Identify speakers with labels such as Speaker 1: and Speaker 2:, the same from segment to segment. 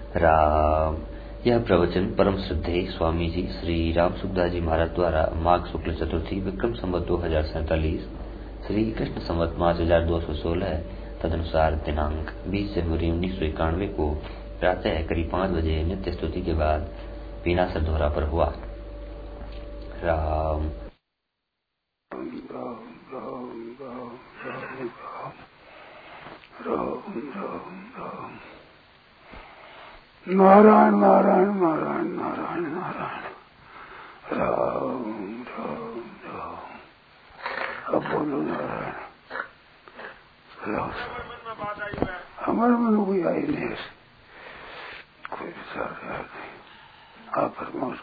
Speaker 1: राम। यह प्रवचन परम श्रद्धेय स्वामी जी श्री राम सुखदास जी महाराज द्वारा माघ शुक्ल चतुर्थी विक्रम संवत 2047 श्री कृष्ण संवत 5216 तदनुसार दिनांक 20 जनवरी 1991 को प्रातः करीब 5 बजे नित्य स्तुति के बाद बिना सरधोरा पर हुआ। राम।
Speaker 2: नारायण नारायण नारायण नारायण नारायण राम राम राम। अब बोलो नारायण। हमारे मन कोई आई नहीं, कोई विचार नहीं। आप परमाशु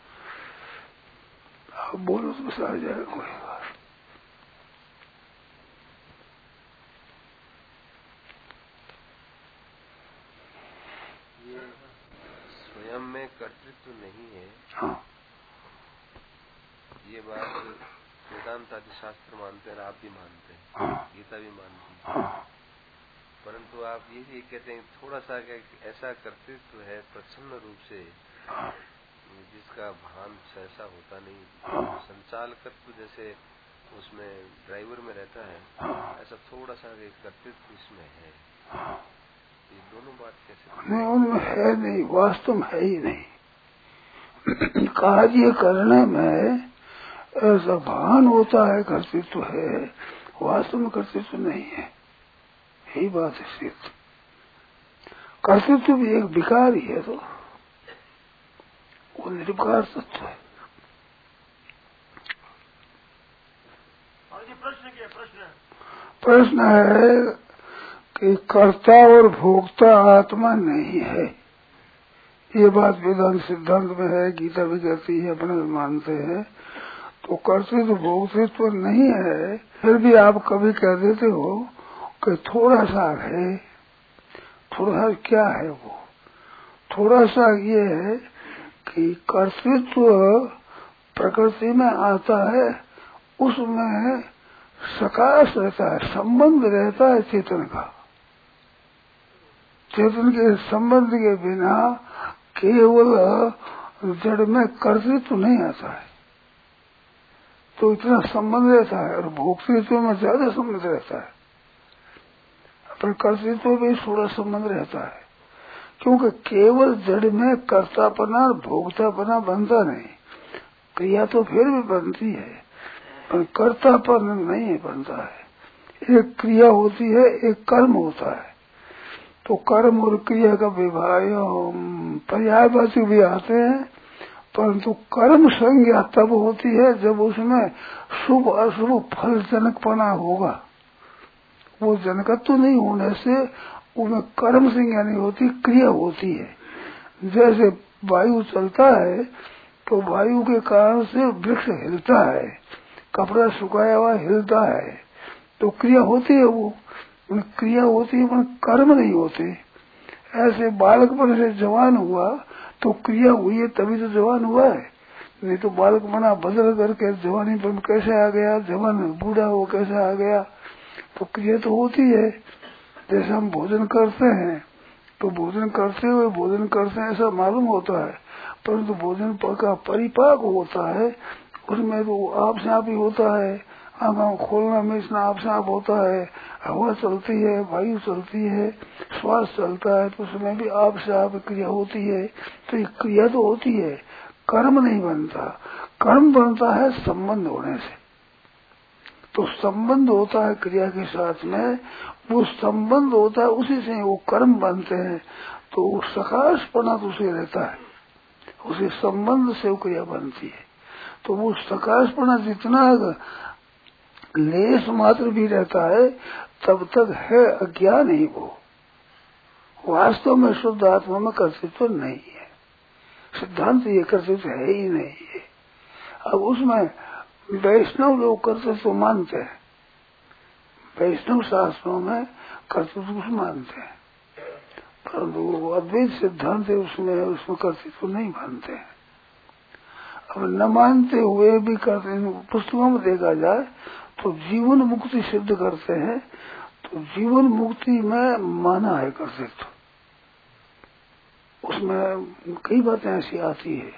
Speaker 2: आप बोलो तो बस आ जाए कोई बात।
Speaker 3: स्वयं में कर्तृत्व नहीं है।
Speaker 2: हाँ,
Speaker 3: ये बात वेदांत आदि शास्त्र मानते हैं, आप भी मानते हैं।
Speaker 2: हाँ,
Speaker 3: गीता भी मानती है।
Speaker 2: हाँ,
Speaker 3: परंतु आप ये भी कहते हैं थोड़ा सा ऐसा कर्तृत्व है प्रसन्न रूप से,
Speaker 2: हाँ,
Speaker 3: जिसका भान सहसा होता नहीं।
Speaker 2: हाँ,
Speaker 3: संचालकत्व जैसे उसमें ड्राइवर में रहता है,
Speaker 2: हाँ,
Speaker 3: ऐसा थोड़ा सा एक कर्तृत्व इसमें है।
Speaker 2: हाँ।
Speaker 3: ये दोनों बात कैसे?
Speaker 2: नहीं, उनमें है नहीं, वास्तव में है ही नहीं। कार्य करने में ऐसा भान होता है, कर्तृत्व है, वास्तव में कर्तृत्व नहीं है। यही बात है सिद्ध। कर्तृत्व भी एक विकार ही है, तो वो निर्विकार तत्व है। प्रश्न है कि कर्ता और भोक्ता आत्मा नहीं है। ये बात वेदांत सिद्धांत में है, गीता भी कहती है, अपने भी मानते हैं। तो कर्तृत्व भोक्तृत्व नहीं है, फिर भी आप कभी कह देते हो कि थोड़ा सा है। थोड़ा सा क्या है वो? थोड़ा सा ये है कि कर्तृत्व प्रकृति में आता है, उसमें सकाश रहता है, संबंध रहता है चेतन का। चेतन के संबंध के बिना केवल जड़ में कर्तृत्व नहीं आता है। तो इतना संबंध रहता है, और भोक्तृत्व में ज्यादा संबंध रहता है, पर कर्तृत्व भी थोड़ा संबंध रहता है। क्योंकि केवल जड़ में कर्तापना और भोक्तापना बनता नहीं। क्रिया तो फिर भी बनती है, पर कर्तापन नहीं बनता है। एक क्रिया होती है, एक कर्म होता है। तो कर्म और क्रिया का विभाग पर्यायवाची भी आते हैं, परंतु कर्म संज्ञा तब होती है जब उसमें शुभ अशुभ फल जनकपना होगा। वो जनकत्व नहीं होने से उनमें कर्म संज्ञा नहीं होती, क्रिया होती है। जैसे वायु चलता है तो वायु के कारण से वृक्ष हिलता है, कपड़ा सुखाया हुआ हिलता है, तो क्रिया होती है। वो क्रिया होती है, पर कर्म नहीं होते। ऐसे बालकपन से जवान हुआ तो क्रिया हुई है, तभी तो जवान हुआ है। नहीं तो बालक बना बदल करके जवानी पर कैसे आ गया, जवान बूढ़ा हो कैसे आ गया? तो क्रिया तो होती है। जैसे हम भोजन करते हैं तो भोजन करते हुए भोजन करते हैं ऐसा मालूम होता है, परंतु भोजन का परिपाक होता है, उसमें तो आप से आप ही होता है। आंखों खोलना में इसमें आप से आप होता है, हवा चलती है, वायु चलती है, श्वास चलता है, तो उसमें भी आप से आप क्रिया होती है। तो ये क्रिया तो होती है, कर्म नहीं बनता। कर्म बनता है संबंध होने से। तो संबंध होता है क्रिया के साथ में, वो संबंध होता है, उसी से वो कर्म बनते हैं। तो वो सकाशपना तो उसे रहता है, उसी संबंध से वो क्रिया बनती है। तो वो सकाशपना जितना लेस मात्र भी रहता है, तब तक है अज्ञान ही वो। वास्तव में शुद्ध आत्मा में कर्तृत्व नहीं है। सिद्धांत ये कर्तृत्व है ही नहीं है। अब उसमें वैष्णव लोग कर्तृत्व मानते हैं, वैष्णव शास्त्रों में कर्तृत्व मानते हैं, परंतु अद्वैत सिद्धांत है उसमें कर्तृत्व नहीं मानते हैं। अब न मानते हुए भी करते, पुस्तकों में देखा जाए तो जीवन मुक्ति सिद्ध करते हैं, तो जीवन मुक्ति में माना है कर्तृत्व। उसमें कई बातें ऐसी आती है।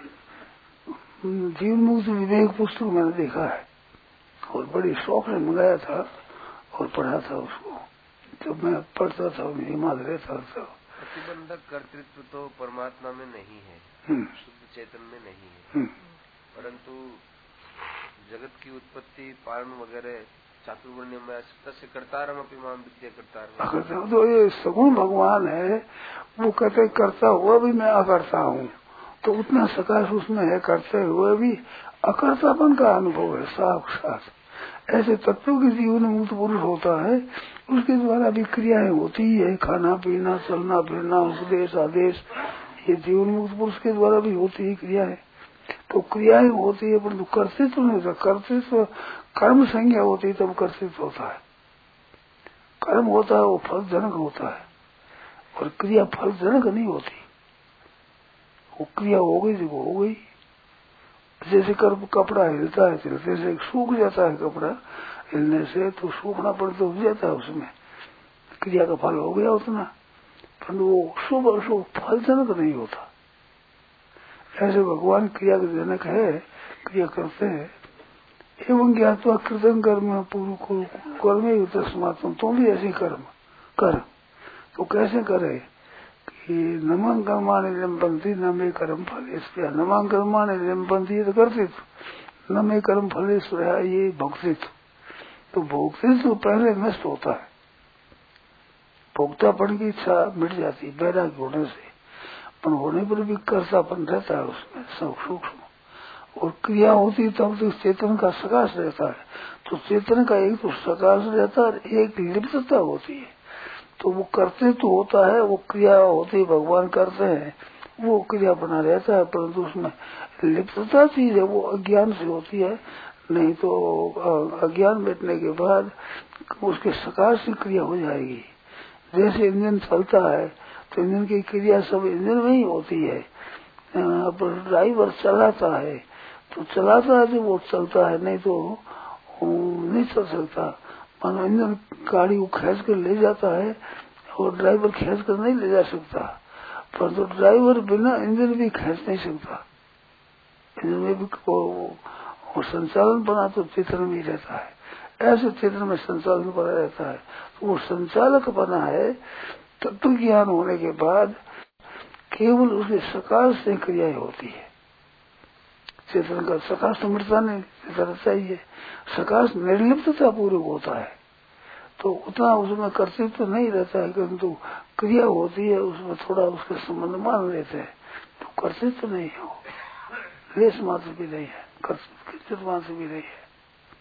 Speaker 2: जीवन मुक्त विवेक पुस्तक मैंने देखा है और बड़ी शौक से मंगाया था और पढ़ा था उसको। जब मैं पढ़ता था हिमालय रहता था।
Speaker 3: प्रतिबंधक कर्तृत्व तो परमात्मा में नहीं है, शुद्ध चेतन में नहीं है, परंतु जगत की उत्पत्ति पालन वगैरह चातुर्वर्ण्य में तस्य कर्तारम अपि माम विद्या कर्तारम।
Speaker 2: तो ये सगुण भगवान है, वो कहते करता हुआ भी मैं अकर्ता हूँ, तो उतना सकाश उसमें है, करते हुए भी अकर्तापन का अनुभव है साक्षात। ऐसे तत्व के जीवन मुक्त पुरुष होता है, उसके द्वारा भी क्रियाएं होती है, खाना पीना चलना फिरना उपदेश आदेश, ये जीवन मुक्त पुरुष के द्वारा भी होती है क्रियाएं। तो क्रियाएं होती है परंतु कर्तृत्व नहीं होता। कर्तृत्व कर्म संज्ञा होती है तब कर्तृत्व होता है। कर्म होता है वो फलजनक होता है और क्रिया फलजनक नहीं होती। वो क्रिया हो गई देखो हो गई। जैसे कपड़ा हिलता है चलते से सूख जाता है, कपड़ा हिलने से तो सूखना पड़ तो हो जाता है, उसमें क्रिया का फल हो गया उतना, परंतु वो शुभ अशुभ फलजनक नहीं होता। ऐसे भगवान क्रिया के जनक है, क्रिया करते हैं। एवं ज्ञातवा कृतन कर्म पूर्व कर्म तस्मात्म, तुम भी ऐसे कर्म कर। तो कैसे करे कि नमं कर्माणि लिम्पन्ति न मे कर्म फलेषु, नमं कर्माणि लिम्पन्ति तो कर्तृत्व, न मे कर्म फलेषु ये भोक्तृत्व। तो भोक्तृत्व पहले नष्ट होता है, भोक्तापन की इच्छा मिट जाती है वैराग्य होने से, पर होने पर भी कर्तापन रहता है उसमें सब सूक्ष्म। और क्रिया होती तब तो चेतन का सकाश रहता है। तो चेतन का एक तो सकाश रहता है, एक लिप्तता होती है। तो वो करते तो होता है, वो क्रिया होती भगवान करते हैं, वो क्रिया बना रहता है, परंतु उसमें लिप्तता चीज है वो अज्ञान से होती है। नहीं तो अज्ञान मिटने के बाद उसके सकाश से क्रिया हो जाएगी। जैसे इंजन चलता है तो इंजन की क्रिया सब इंजन में ही होती है। ड्राइवर चलाता है तो चलाता है तो वो चलता है, नहीं तो नहीं चल सकता। मानो इंजन गाड़ी को खींच कर ले जाता है और ड्राइवर खींच कर नहीं ले जा सकता, परंतु ड्राइवर बिना इंजन भी खींच नहीं सकता। इंजन में भी वो संचालन बना तो चेतन में रहता है, ऐसे चेतन में संचालन बना रहता है। तो वो संचालक बना है। तत्व ज्ञान होने के बाद केवल उसके सकाश से क्रियाएं होती है। चेतन का सकाश तो मिटता नहीं, चेतन चाहिए। सकाश निर्लिप्तता पूर्वक होता है तो उतना उसमें कर्तव्य तो नहीं रहता है, किंतु क्रिया होती है उसमें थोड़ा उसके संबंध मान लेते हैं, तो कर्तव्य तो नहीं है, लेस मात्र भी नहीं है, कर्तव्य मात्र भी नहीं है,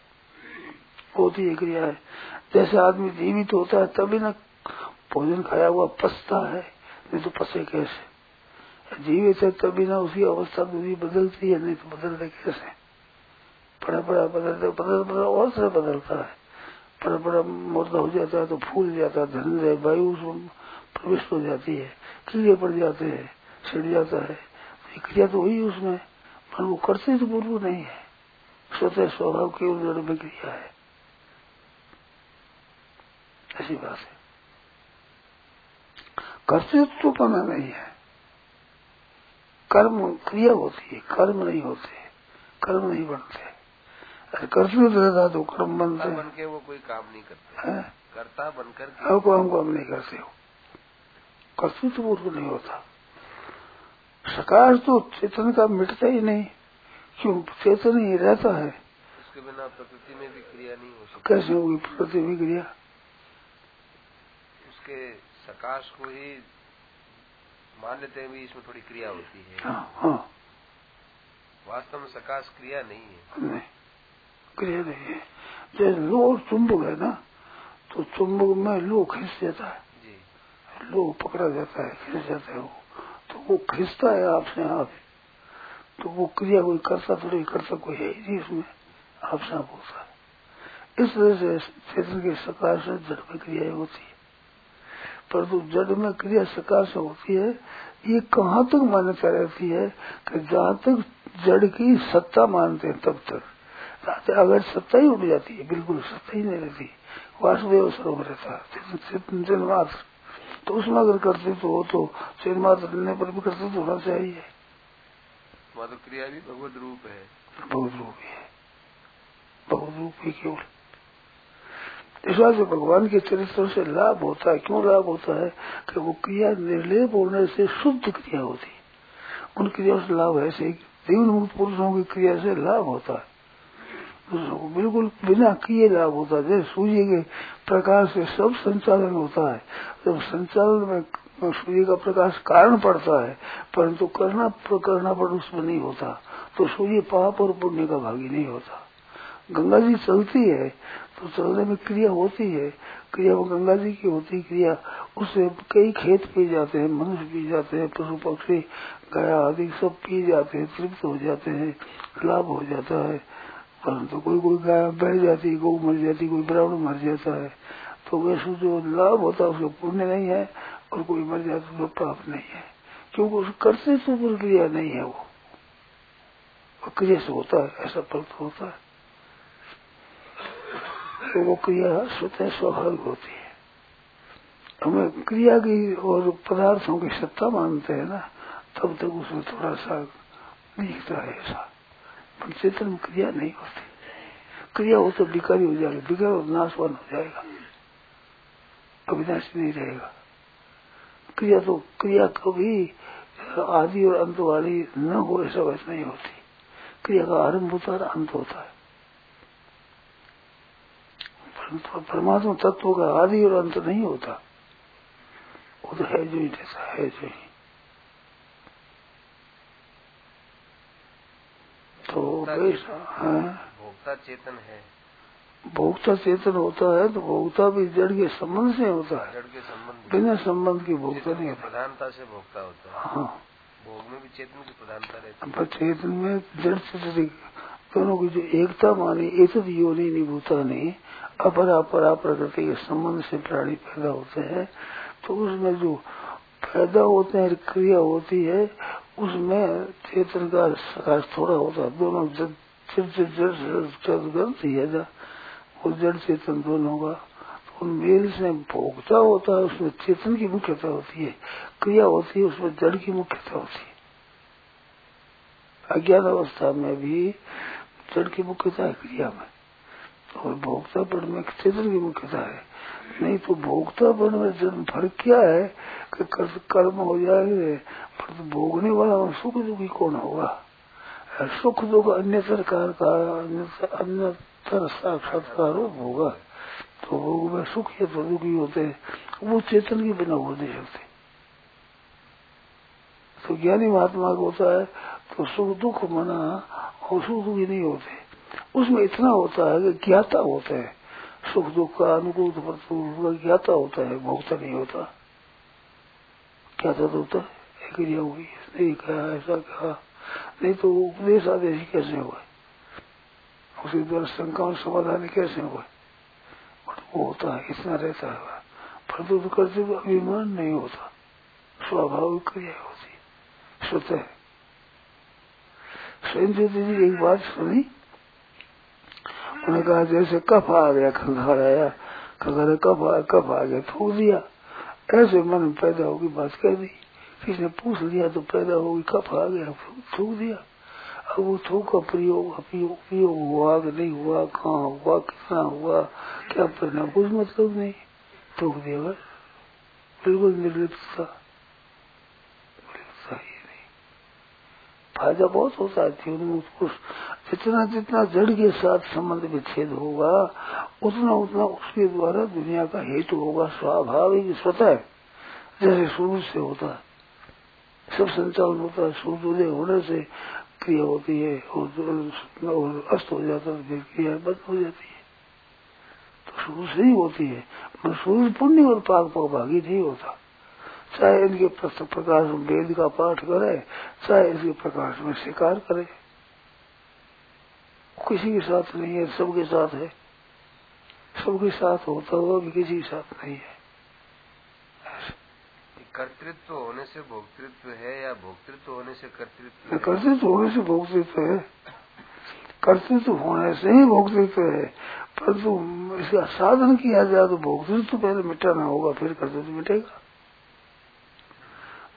Speaker 2: होती है क्रिया है। जैसे आदमी जीवित होता है तभी न भोजन खाया हुआ पचता है, नहीं तो पचे कैसे। जीवित है तभी ना उसकी अवस्था दूरी बदलती है, नहीं तो बदलते कैसे। बड़ा बड़ा बदलता और से बदलता है, बड़ा बड़ा मुर्दा हो जाता है तो फूल जाता है, धनंजय वायु उसमें प्रविष्ट हो जाती है, कीड़े पड़ जाते हैं, छिड़ जाता है। क्रिया तो हुई उसमें, पर वो करते तो पूर्व नहीं है, स्वतः स्वभाव केवल जड़ में क्रिया है। ऐसी बात है, कर्तृत्व तो पना नहीं है। कर्म क्रिया होती है, कर्म नहीं होते, कर्म नहीं बनते। कर्तृत्व रहता तो कर्म बनते,
Speaker 3: बन के वो कोई काम नहीं करते है? करता बनकर
Speaker 2: काम नहीं करते हो, कर्तृत्व पूर्व नहीं होता। सकाश तो चेतन का मिटता ही नहीं, क्यों चेतन ही रहता है,
Speaker 3: उसके बिना प्रकृति में भी क्रिया नहीं हो सकती।
Speaker 2: कैसे होगी प्रकृति में क्रिया?
Speaker 3: उसके सकाश को ही मान लेते हैं भी इसमें थोड़ी क्रिया होती है।
Speaker 2: हाँ।
Speaker 3: वास्तव में सकाश क्रिया नहीं है।
Speaker 2: नहीं, क्रिया नहीं है। जैसे लो चुंबक है ना, तो चुंबक में लो खींच जाता है जी, लो पकड़ा जाता है, खींच जाता है वो, तो वो खींचता है आपसे आप, तो वो क्रिया कोई करता थोड़ी, करता कोई है ही इसमें, आपसे आप होता है। इस तरह से चेतन के सकाश से जड़ में क्रिया होती है, परंतु जड़ में क्रिया सकाश होती है। ये कहाँ तक मान्यता रहती है कि जहाँ तक जड़ की सत्ता मानते हैं तब तक, अगर सत्ता ही उठ जाती है, बिल्कुल सत्ता ही नहीं रहती, वासुदेव स्वरूप रहता है, चिन्ह मात्र, तो उसमें अगर कर्तृत्व हो तो शरीर मात्र रहने पर भी कर्तृत्व होना चाहिए।
Speaker 3: मात्र क्रिया भी भगवत रूप है,
Speaker 2: भगवत रूप ही है, भगवत रूप ही केवल। इस बात से भगवान के चरित्र से लाभ होता है। क्यों लाभ होता है? कि वो क्रिया निर्लेप होने से शुद्ध क्रिया होती, उन क्रियाओं से लाभ है। ऐसे जीवन मुक्त पुरुषों की क्रिया से लाभ होता है, दूसरों को बिल्कुल बिना किए लाभ होता है। जैसे सूर्य के प्रकाश से सब संचालन होता है, जब संचालन में सूर्य का प्रकाश कारण पड़ता है, परंतु करना पर उसमें नहीं होता, तो सूर्य पाप और पुण्य का भागी नहीं होता। गंगा जी चलती है तो चलने में क्रिया होती है, क्रिया वो गंगा जी की होती क्रिया, उससे कई खेत पी जाते हैं, मनुष्य पी जाते हैं, पशु पक्षी गाया आदि सब पी जाते हैं, तृप्त हो जाते हैं, लाभ हो जाता है। परंतु कोई गाय बह जाती, गौ मर जाती, कोई ब्राह्मण मर जाता है, तो वैसे जो लाभ होता है उसको पुण्य नहीं है, और कोई मर जाता है तो पाप नहीं है, क्योंकि उसको करते तो क्रिया नहीं है, वो क्रिया से होता है, ऐसा फल होता है। तो वो क्रिया स्वतः स्वाभाविक होती है। हमें क्रिया की और पदार्थों की सत्ता मानते हैं ना, तब तक उसमें थोड़ा सा दिखता है ऐसा, पर चेतन में क्रिया नहीं होती। क्रिया हो तो विकारी हो जाएगा, विकार हो नाशवान हो जाएगा, अविनाशी नहीं रहेगा। क्रिया तो क्रिया कभी आदि और अंत वाली न हो ऐसा वैसा नहीं होती। क्रिया का आरंभ होता है, अंत होता है। परमात्मा तत्व का आदि और अंत नहीं होता, वो तो है जो ही जैसा है जो ही। तो
Speaker 3: भोक्ता चेतन है,
Speaker 2: भोक्ता चेतन होता है, तो भोक्ता भी जड़ के संबंध से होता है,
Speaker 3: जड़ के संबंध,
Speaker 2: बिना संबंध की भोक्ता नहीं होता।
Speaker 3: प्रधानता से भोक्ता होता है।
Speaker 2: हाँ,
Speaker 3: भोग में भी चेतन की प्रधानता रहती है।
Speaker 2: पर चेतन में जड़ चेतन दोनों की जो एकता मानी, एक योनि निभूता नहीं, अपरा परा प्रकृति के संबंध से प्राणी पैदा होते हैं, तो उसमें जो पैदा होते हैं, क्रिया होती है, उसमें चेतन का सकाश थोड़ा होता है। दोनों जड़ वो जड़ चेतन दोनों का, तो उन मेल से भोगता होता है, उसमें चेतन की मुख्यता होती है, क्रिया होती है उसमें जड़ की मुख्यता होती है। अज्ञान अवस्था में भी जड़ की मुख्यता है क्रिया में, और भोक्तापन में चेतन की मुख्यता है। नहीं तो भोक्तापन में जन्म फर्क क्या है कि कर्म हो जाएंगे, पर तो भोगने वाला सुख दुखी कौन होगा? सुख दुख अन्यतर साक्षात्कार होगा, तो भोग में सुख या तो दुखी होते हैं, वो चेतन के बिना हो नहीं सकते। तो ज्ञानी महात्मा को होता है तो सुख दुख मना और सुख दुखी नहीं होते, उसमें इतना होता है कि ज्ञाता होते हैं, सुख दुख का अनुकूल प्रतिकूल ज्ञाता होता है, भोक्ता नहीं होता। ज्ञाता तो होता है, क्रिया हुई, नहीं कहा ऐसा कहा, नहीं तो उपदेश आदेश कैसे हुआ, उसी द्वारा शंका समाधान कैसे हुआ, वो होता है, इतना रहता है। परंतु तो करते तो अभिमान नहीं होता, स्वाभाविक क्रिया होती स्वतः। स्वयं ज्योति जी एक बात सुनी, उन्होंने कहा जैसे कफ आ गया, खंघार आया, खंघार कफ आ गया, थूक दिया, ऐसे मन में पैदा होगी बात कह दी, किसी ने पूछ लिया तो पैदा होगी, कफ आ गया, थूक दिया। अब वो थूक का उपयोग हुआ कि नहीं हुआ, कहाँ हुआ, कितना हुआ, क्या परिणाम, कुछ मतलब नहीं, थूक दिया बस, बिल्कुल निर्लिप्तता। फायदा बहुत होता है जीवन में उसको, जितना जितना जड़ के साथ संबंध विच्छेद होगा, उतना उतना उसके द्वारा दुनिया का हेतु होगा, स्वाभाविक स्वतः, जैसे सूर्य से होता है, सब संचालन होता है, सूर्योदय होने से क्रिया होती है, और अस्त हो जाता है फिर क्रिया बंद हो जाती है, तो सूर्य से ही होती है। पर सूर्य पुण्य और पाप का भागी नहीं होता, चाहे इनके प्रकाश में वेद का पाठ करे, चाहे इसके प्रकाश में शिकार करे, किसी के साथ नहीं है, सबके साथ है, सबके साथ होता हुआ भी किसी के साथ नहीं है।
Speaker 3: कर्तृत्व होने से भोक्तृत्व है या भोक्तृत्व होने से कर्तृत्व है?
Speaker 2: कर्तृत्व होने से भोक्तृत्व है, कर्तृत्व होने से ही भोक्तृत्व है, परंतु इसका साधन किया जाए तो भोक्तृत्व पहले मिटाना होगा, फिर कर्तृत्व मिटेगा।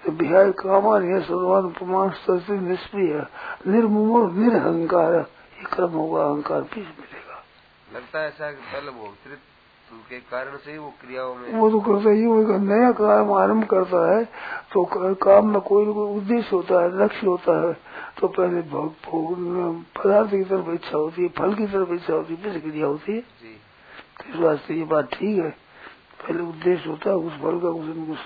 Speaker 2: विहाय कामान है सर्वान प्रमाण स्थिति निष्क्रिय निर्मुमोर निरहंकार, ये क्रम होगा, अहंकार भी मिलेगा।
Speaker 3: लगता है ऐसा कि पहले भोक्तृत्व के कारण से ही वो क्रियाओं में
Speaker 2: वो तो करता ही होगा। नया काम आरम्भ करता है तो काम में कोई उद्देश्य होता है, लक्ष्य होता है, तो पहले पदार्थ की तरफ इच्छा होती है, फल की तरफ इच्छा होती है, फिर क्रिया होती है। इस वास्ते ये बात ठीक है, पहले उद्देश्य होता है उस फल का, कुछ न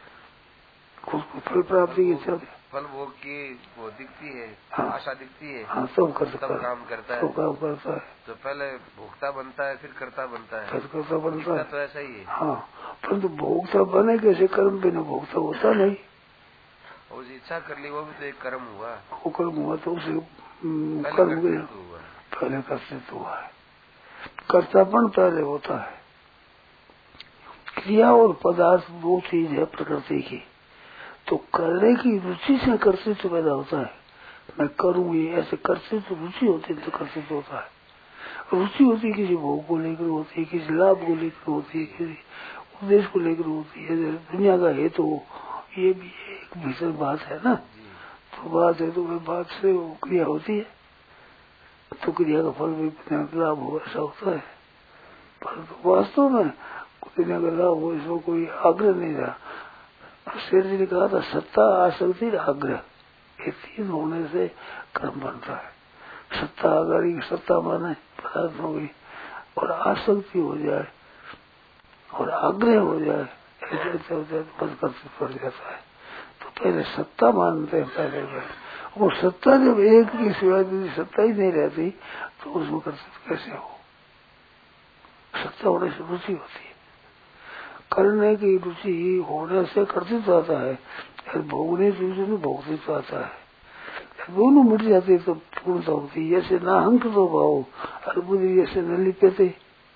Speaker 2: कुछ फल प्राप्ति की इच्छा,
Speaker 3: फल भोग की वो दिखती है, आशा दिखती है,
Speaker 2: हाँ सब कर सकता है,
Speaker 3: काम करता है,
Speaker 2: सब काम करता है।
Speaker 3: तो पहले भोक्ता बनता है, फिर कर्ता बनता है,
Speaker 2: फिर कर्ता बनता है,
Speaker 3: तो ऐसा ही है।
Speaker 2: हाँ, परंतु भोक्ता बने कैसे? कर्म बिना भोक्ता होता नहीं।
Speaker 3: और इच्छा कर ली वो भी तो एक कर्म हुआ,
Speaker 2: वो कर्म हुआ तो उसे कर्म हुआ, पहले कर्तृत्व हुआ है। कर्तापन पहले होता है। क्रिया और पदार्थ दो चीज है प्रकृति की, तो करने की रुचि से कर्तृत्व पैदा होता है। मैं करूँ ये ऐसे कर्तृत्व, रुचि होती है तो कर्तृत्व होता है। रुचि होती है किसी भोग को लेकर होती है, किसी लाभ को लेकर होती है, किसी उद्देश्य को लेकर होती है, दुनिया का हेतु तो ये भी एक भीतर बात है ना। तो बात है तो वह बात से वो क्रिया होती है, तो क्रिया का फल भी लाभ हो ऐसा होता है। पर वास्तव में दुनिया का लाभ हो इसमें कोई आग्रह नहीं रहा। शेर जी ने कहा था सत्ता, आसक्ति, आग्रह, ये तीन होने से कर्म बनता है। सत्ता आगारी की सत्ता माने पदार्थों की, और आसक्ति हो जाए और आग्रह हो जाए, ऐसे हो जाए तो बस कर्तव्य पड़ जाता है। तो पहले सत्ता मानते हैं पहले, वो सत्ता जब एक की सिवाय यदि सत्ता ही नहीं रहती तो उसमें कर्तव्य कैसे हो? सत्ता होने से रुचि होती है, करने की रुचि होने से कर्तृत्व आता है, भोगने की रुचि में भोक्तृत्व आता है। दोनों मिट जाते तो पूर्णता होती है। जैसे नाहंक तो भाव अर्बुद्धि जैसे न लिप्यते।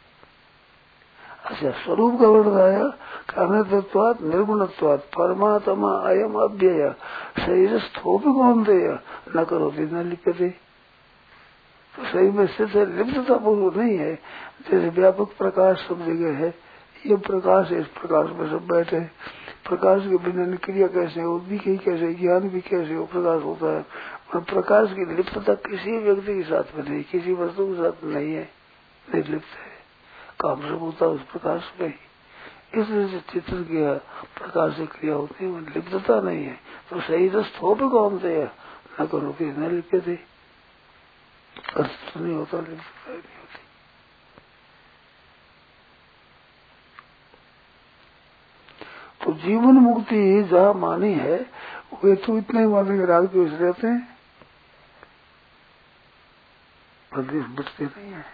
Speaker 2: अच्छा, स्वरूप का वर्ण आया कि अनर्थत्वात् निर्गुणत्वात् परमात्मा अयम अव्यय शरीर स्थोपि कौन्तेय न करोति न लिप्यते। तो शरीर में स्थित है, लिप्तता पूर्व नहीं है। जैसे व्यापक प्रकाश सब जगह है, ये प्रकाश है, इस प्रकाश में सब बैठे। प्रकाश के बिना क्रिया कैसे हो, दिखे कैसे, ज्ञान भी कैसे हो, प्रकाश होता है। और प्रकाश की लिप्तता किसी व्यक्ति के साथ में नहीं, किसी वस्तु के साथ नहीं है, निर्लिप्त है। काम सब होता है उस प्रकाश में ही। इसलिए चित्र की प्रकाश से क्रिया होती है, लिप्तता नहीं है। तो सही दस्त हो भी कौन से न करो कि न लिप्यते, कष्ट नहीं होता, लिप्तता नहीं होती। तो जीवन मुक्ति जहाँ मानी है वे तो इतने माने के राग पे रहते हैं, प्रदेश बिटते नहीं है।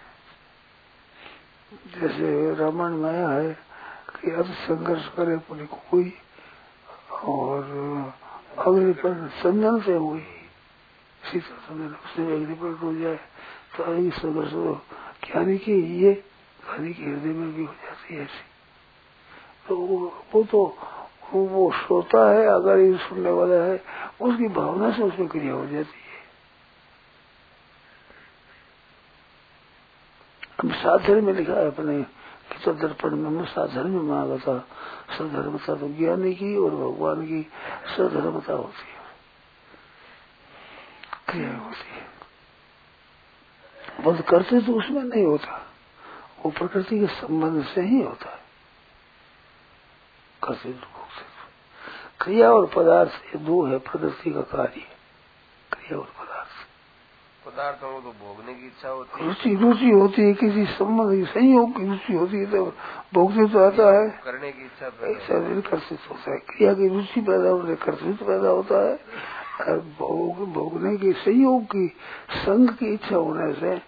Speaker 2: जैसे रामायण में आया है कि अब संघर्ष करे पुलिस कोई, और अग्नि पर संजन से हुई सीता संजन, उसने अग्नि पर हो जाए तो अग्नि संघर्ष ज्ञानी की ये ज्ञानी के हृदय में भी हो जाती है ऐसी। तो वो श्रोता है, अगर ये सुनने वाला है, उसकी भावना से उसमें क्रिया हो जाती है। अब साधन में लिखा है अपने कि दर्पण में साधन में मांगा था, सधर्मता तो ज्ञानी की और भगवान की सधर्मता होती है, क्रिया होती है। बंद करते तो उसमें नहीं होता, वो प्रकृति के संबंध से ही होता है। क्रिया और पदार्थ ये दो है प्रकृति का कार्य, क्रिया और पदार्थ।
Speaker 3: पदार्थों को तो भोगने की इच्छा होती है,
Speaker 2: रुचि होती है, किसी संबंध संयोग की रुचि होती है, तो भोगने तो आता है,
Speaker 3: करने की इच्छा
Speaker 2: शरीर कर्तृत्व होता है। क्रिया की रुचि पैदा होने से कर्तृत्व पैदा होता है, और भोगने की संयोग की संग की इच्छा होने से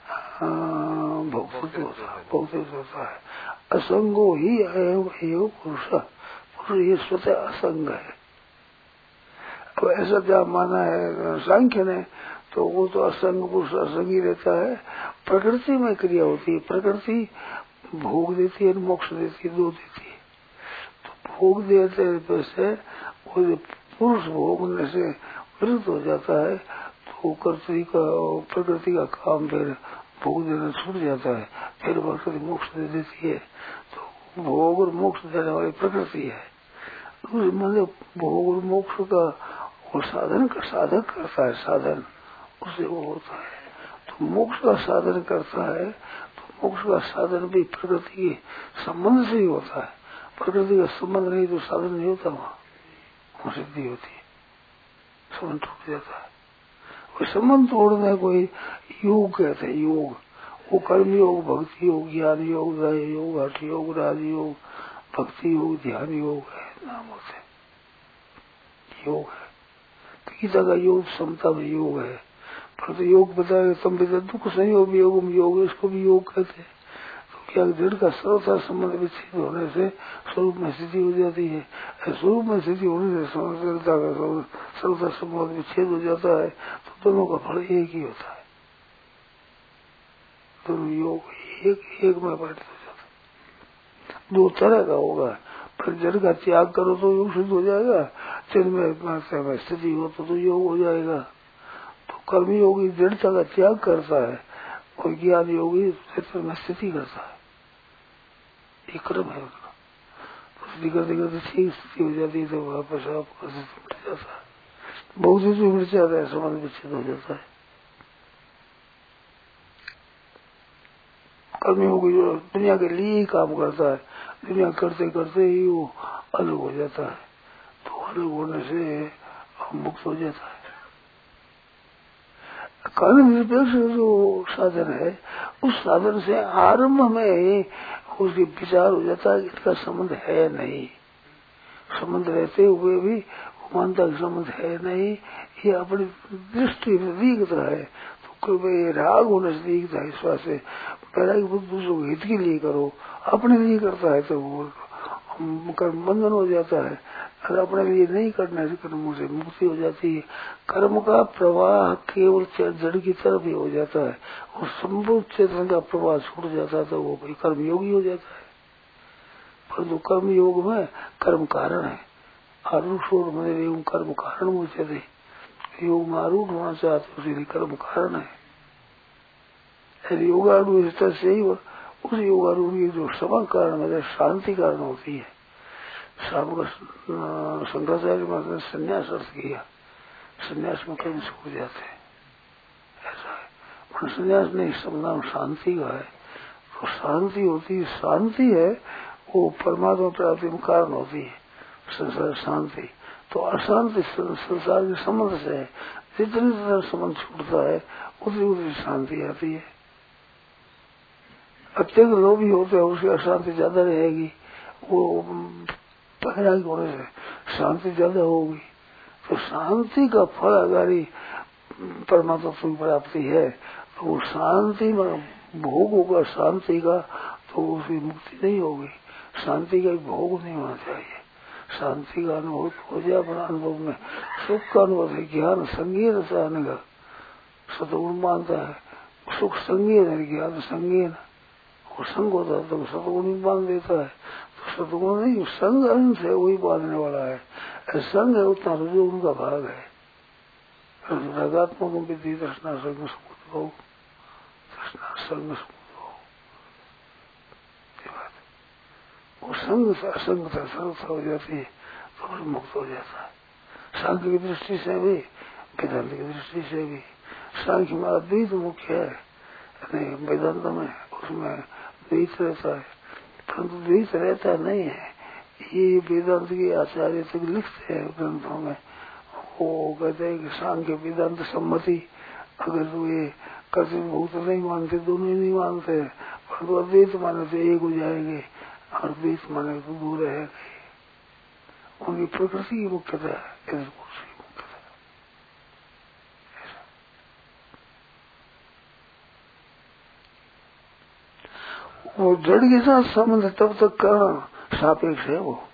Speaker 2: भोक्तृत्व होता है। असंगो ही एवं पुरुष, पुरुष ये स्वतः असंग है। अब ऐसा क्या माना है सांख्य ने, तो वो तो असंग पुरुष असंगी रहता है। प्रकृति में क्रिया होती है, प्रकृति भोग देती है, मोक्ष देती है, दो देती है। तो भोग देते से वो पुरुष भोगने से विरुद्ध हो जाता है, तो प्रकृति का काम फिर भोग देना छूट जाता है, फिर प्रकृति मोक्ष दे देती है। तो भोग और मोक्ष देने वाली प्रकृति है, मतलब भोग और मोक्ष का वो साधन का साधक करता है, साधन उससे वो होता है। तो मोक्ष का साधन करता है तो मोक्ष का साधन भी प्रकृति के संबंध से ही होता है। प्रकृति का संबंध नहीं तो साधन नहीं होता, वहाँ सिद्धि होती है, संबंध टूट जाता है। वो संबंध तोड़ने कोई योग कहते हैं, योग वो कर्म योग, भक्ति योग, ज्ञान योग, दया योग, हठ योग, राज योग, भक्ति योग, ध्यान योग है, नाम होते योग है। गीता का योग समता में योग है, पर तो योग बताए तुम भी दुख संयोग योग योग इसको भी योग कहते हैं। तो क्या दृढ़ का सर्वथा संबंध विच्छेद होने से स्वरूप में स्थिति हो जाती है, स्वरूप में स्थिति होने से दृढ़ता का सर्वथा संबंध विच्छेद हो जाता है, तो दोनों का फल एक ही होता है। दोनों योग एक में परिणत हो जाता है। दो तरह का होगा, पर जड़ का त्याग करो तो योग सिद्ध हो जाएगा, में स्थिति हो तो योग हो जाएगा। तो कर्म योगी दृढ़ता का त्याग करता है और ज्ञान योगी क्षेत्र में स्थिति करता है, ये क्रम है उनका। तो स्थिति करते करते ठीक स्थिति हो जाती है तो वापस आप मिट जाता है, बहुत ही मिट जाता है, संबंध विच्छेद हो जाता है। कर्मयोगी जो दुनिया के लिए ही काम करता है, दुनिया करते करते ही वो अलग हो जाता है, तो अलग होने से मुक्त हो जाता है। कर्म निरपेक्ष जो साधन है उस साधन से आरंभ में ही उसकी विचार हो जाता है कि इसका संबंध है नहीं, संबंध रहते हुए भी वो मानता कि संबंध है नहीं, ये अपनी दृष्टि में दिखता है। तो राग होने से दिखता है, इस बात से पैरा की बुद्ध दूसरों के हित के लिए करो, अपने लिए करता है तो वो कर्म बंधन हो जाता है। अगर अपने लिए नहीं करने से कर्मों से मुक्ति हो जाती है। कर्म का प्रवाह केवल जड़ की तरफ ही हो जाता है और संपूर्ण चेतन का प्रवाह छूट जाता है तो वो कोई कर्म योगी हो जाता है। परंतु कर्म योग में कर्म कारण है, आरूढ़ मतलब कर्म कारण मुझे थे, योग में आरूढ़ होना चाहते उसी कर्म कारण है। योगारूढ़ इस तरह से ही उस योगारूढ़ की जो समा कारण मतलब शांति कारण होती है। शंकराचार्य महाराज ने संन्यास अर्थ किया, संन्यास में कर्म छूट जाते हैं, ऐसा है। पर संन्यास नहीं, समनाम शांति का है। तो शांति होती है, शांति है वो परमात्मा प्राप्ति में कारण होती है, संसार शांति। तो अशांति संसार के संबंध से है, जितनी ज्यादा संबंध छूटता है उतनी उतनी शांति आती है। अत्यंत लोभी होते हैं उसकी अशांति ज्यादा रहेगी, वो पहरागी होने से शांति ज्यादा होगी। तो शांति का फल अगर परमात्मा की प्राप्ति है तो वो शांति में भोग होगा शांति का, तो उसकी मुक्ति नहीं होगी। शांति का भोग नहीं होना चाहिए, शांति का अनुभव हो जाए अपना अनुभव में, सुख का अनुभव है, ज्ञान संगीन चाहने का सतगुण मानता है, सुख संगीन है, ज्ञान संगीन वो संग होता है तो सतगुण ही बांध देता है। तो सतगुण नहीं, संग अंश है वही बांधने वाला है, संग है उतना रुजु उनका भाग है। रागात्मक विधि दर्शना संग समुद्र दर्शना संग समुद्र, वो संग से असंग से सर्वथा हो जाती है तो फिर मुक्त हो जाता है। सांख्य की दृष्टि से भी वेदांत की दृष्टि से भी, सांख्य में अद्वैत मुख्य है, वेदांत में उसमें द्वैत रहता है, परंतु द्वैत रहता नहीं है। ये वेदांत के आचार्य तक लिखते हैं ग्रंथों में, वो कहते हैं कि सांख्य वेदांत सम्मति, अगर तो ये कर्तव्यभूत नहीं मानते, दोनों ही नहीं मानते, परंतु अद्वैत माने तो एक हो जाएंगे और द्वैत माने तो दूर रहेंगे। उनकी प्रकृति की मुख्यता है, इस की मुख्यता। वो जड़ के साथ संबंध तब तक करना सापेक्ष है। वो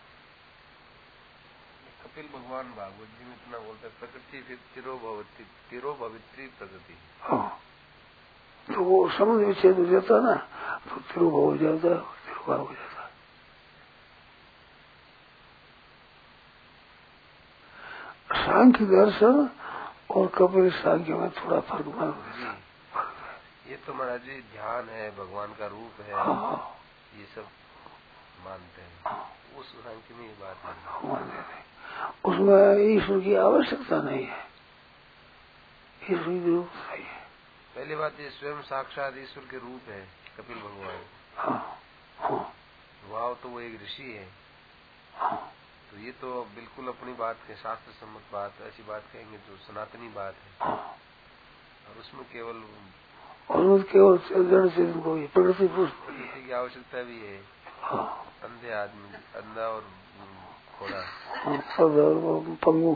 Speaker 3: कपिल भगवान भागवत जी में इतना बोलते हैं, प्रकृति से तिरो भवित्री प्रकृति।
Speaker 2: हाँ, तो वो संबंध विच्छेद हो जाता ना, तो तिरुभाव हो जाता है, तिरुभाव हो जाता है। सांख्य दर्शन और कपिल सांख्य में थोड़ा फर्क मालूम है।
Speaker 3: ये तो महाराज जी ध्यान है, भगवान का रूप है,
Speaker 2: हाँ,
Speaker 3: ये सब मानते हैं।
Speaker 2: हाँ,
Speaker 3: उस सांख्य में ये बात
Speaker 2: नहीं, उसमें ईश्वर की आवश्यकता नहीं है, ईश्वर की जरूरत नहीं है।
Speaker 3: पहली बात ये स्वयं साक्षात ईश्वर के रूप है कपिल भगवान।
Speaker 2: हाँ,
Speaker 3: वाव तो वो एक ऋषि है।
Speaker 2: हाँ,
Speaker 3: तो ये तो बिल्कुल अपनी बात है, शास्त्र सम्मत बात, ऐसी बात कहेंगे जो सनातनी बात है।
Speaker 2: हाँ।
Speaker 3: और उसमें केवल
Speaker 2: जड़ चेतन को
Speaker 3: प्रकृति की आवश्यकता भी है।
Speaker 2: हाँ।
Speaker 3: अंधे आदमी, अंधा और घोड़ा,
Speaker 2: पंगु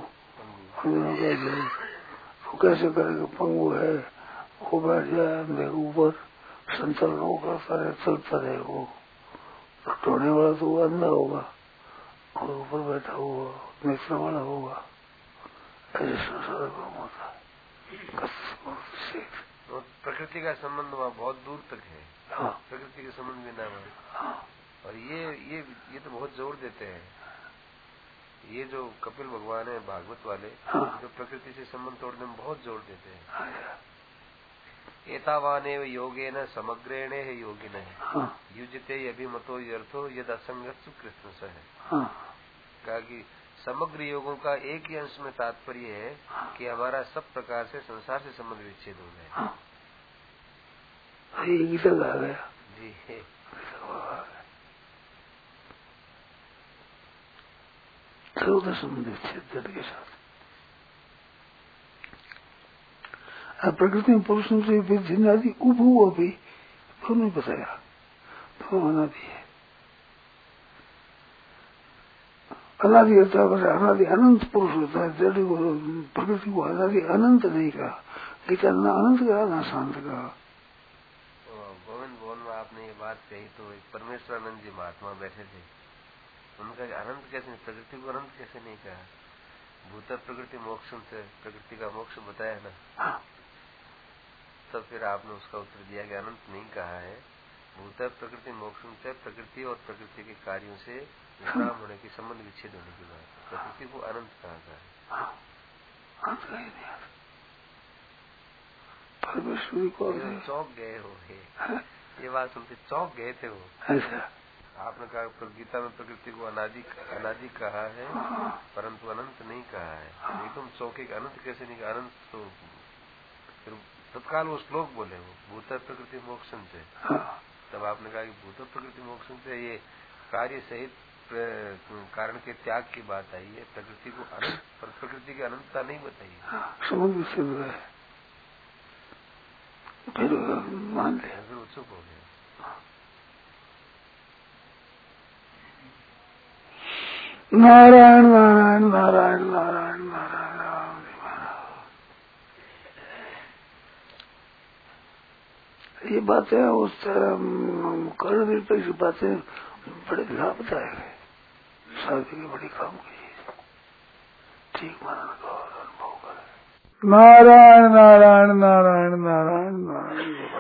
Speaker 2: तो कैसे करेगा? पंगु है, वो बैठ जाए अंधे के ऊपर, संचलन वो करता रहे, चलता रहे, वो टोने वाला तो वो अंधा होगा और ऊपर बैठा हुआ नेत्र वाला होगा। ऐसे संसार होता है।
Speaker 3: तो प्रकृति का संबंध वहाँ बहुत दूर तक है।
Speaker 2: हाँ।
Speaker 3: प्रकृति के संबंध बिना वहाँ।
Speaker 2: हाँ।
Speaker 3: और ये तो बहुत जोर देते हैं, ये जो कपिल भगवान है भागवत वाले। हाँ। जो प्रकृति से संबंध तोड़ने में बहुत जोर देते हैं। हाँ। एतावानेव योगेन समग्रेण है योगिन है। हाँ। युजते अभिमतो यर्थो यद असंगत कृष्ण स है। हाँ। कहा कि समग्र योगों का एक ही अंश में तात्पर्य है कि हमारा सब प्रकार से संसार से संबंध विच्छेद हो गया। हाँ।
Speaker 2: ये गीता आ गया
Speaker 3: जी।
Speaker 2: संबंध विच्छेद जड़ के साथ प्रकृति में पुरुषों से भिन्न आदि उभू अभी दोनों बताया, तो अनादि है। अनादि होता है, अनादि अनंत पुरुष होता है। जड़ को प्रकृति को अनादि अनंत नहीं कहा, गीता ना अनंत कहा ना शांत कहा।
Speaker 3: गोविंद भवन में आपने ये बात कही तो एक परमेश्वरानंद जी महात्मा बैठे थे, उनका अनंत कैसे, प्रकृति को अनंत कैसे नहीं कहा? भूत प्रकृति मोक्षम से प्रकृति का मोक्ष बताया ना। हाँ। तो फिर आपने उसका उत्तर दिया कि अनंत नहीं कहा है, भूत प्रकृति मोक्षम से प्रकृति और प्रकृति के कार्यों से विश्राम होने की, संबंध विच्छेद होने की बात, प्रकृति को अनंत कहा था।
Speaker 2: परमेश्वरी को
Speaker 3: चौंक गए हो ये बात सुनते चौंक गए थे वो।
Speaker 2: ऐसा
Speaker 3: आपने कहा गीता में प्रकृति को अनादि कहा है परंतु अनंत नहीं कहा है। एकदम चौंके, अनंत कैसे नहीं कहा? अनंत तो फिर तत्काल वो श्लोक बोले, वो भूत प्रकृति मोक्षम से। तब आपने कहा कि भूत प्रकृति मोक्षम से ये कार्य सहित कारण के त्याग की बात आई है, प्रकृति को अनंत, पर प्रकृति की अनंतता नहीं बताई।
Speaker 2: समझ से फिर मान लिया,
Speaker 3: फिर उत्सुक हो गया।
Speaker 2: नारायण नारायण नारायण नारायण नारायण। ये बातें उस कर्ण निरपेक्ष बातें बड़े लाभदायक है, शादी की बड़ी काम की, ठीक मानने का अनुभव करे। नारायण नारायण नारायण नारायण नारायण।